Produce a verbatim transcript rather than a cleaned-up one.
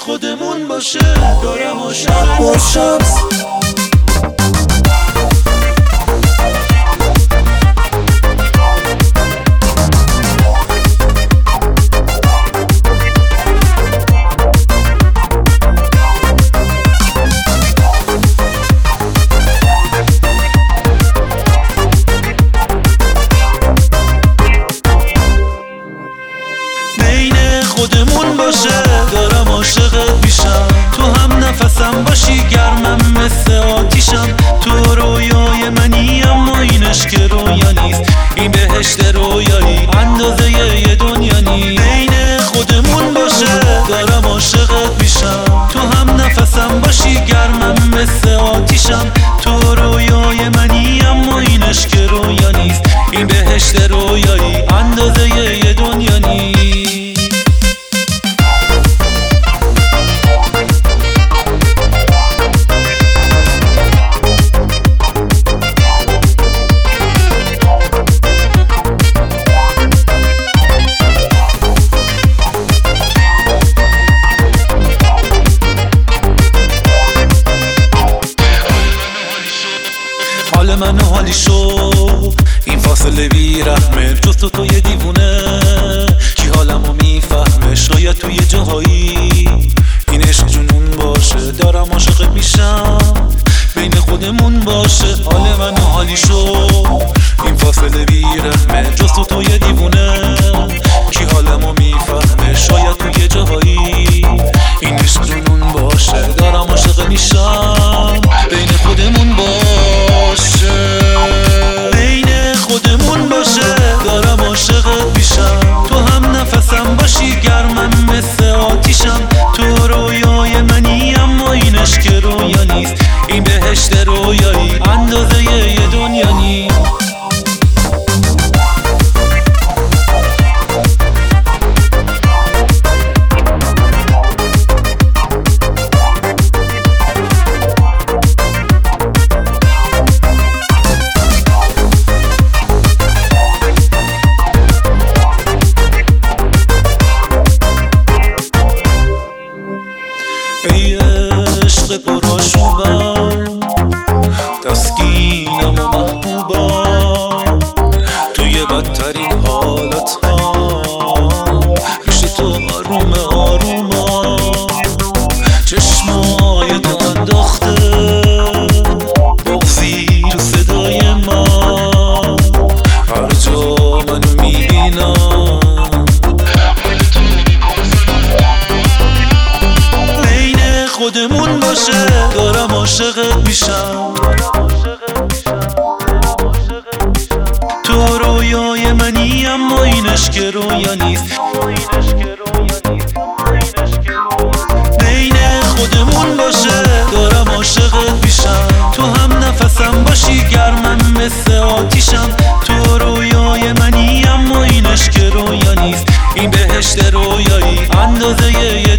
خودمون باشه دارم عاشق باشم. خودمون باشه دارم عاشقت میشم، تو هم نفسم باشی گرمم مثل آتیشم، تو رویای منی اما این عشق رویا نیست، این بهشت رویایی اندازه یه دنیا نیست. بین خودمون باشه دارم عاشقت میشم، تو هم نفسم باشی گرمم مثل آتیشم، تو رویای منی اما این عشق رویا نیست، این بهشت رویایی اندازه یه دنیا نیست. حال منو حالی شو این فاصله بی رحمه، جز تو تو یه دیوونه کی حالمو میفهمه، شاید توی جاهایی این عشق جنون باشه دارم عاشق میشم، بین خودمون باشه. حال منو حالی شو این فاصله بی رحمه، جز تو تو یه دیوونه کی حالمو میفهمه، شاید توی جاهایی این عشق جنون باشه دارم عاشق میشم، بین خودمون باشه. بین خودمون باشه دارم عاشقت میشم، تو هم نفسم باشی گرمم مثل آتیشم، تو رویای منی اما این عشق رویا نیست، این بهشت رویایی اندازه یه دنیا نیست. ای عشق پرآشوبم تسکینم و محبوبم، توی بدترین حالتم پیش تو آروم آرومم، چشمای تو انداخته بغضی تو صدای من، هر جا منو میبینم خودمون باشه دارم عاشقت میشم، تو رویای منی اما این عشق رویا نیست، بین خودمون باشه دارم عاشقت میشم، تو هم نفسم باشی گرمم مثل آتیشم، تو رویای منی اما این عشق رویا نیست، این بهشت رویایی اندازه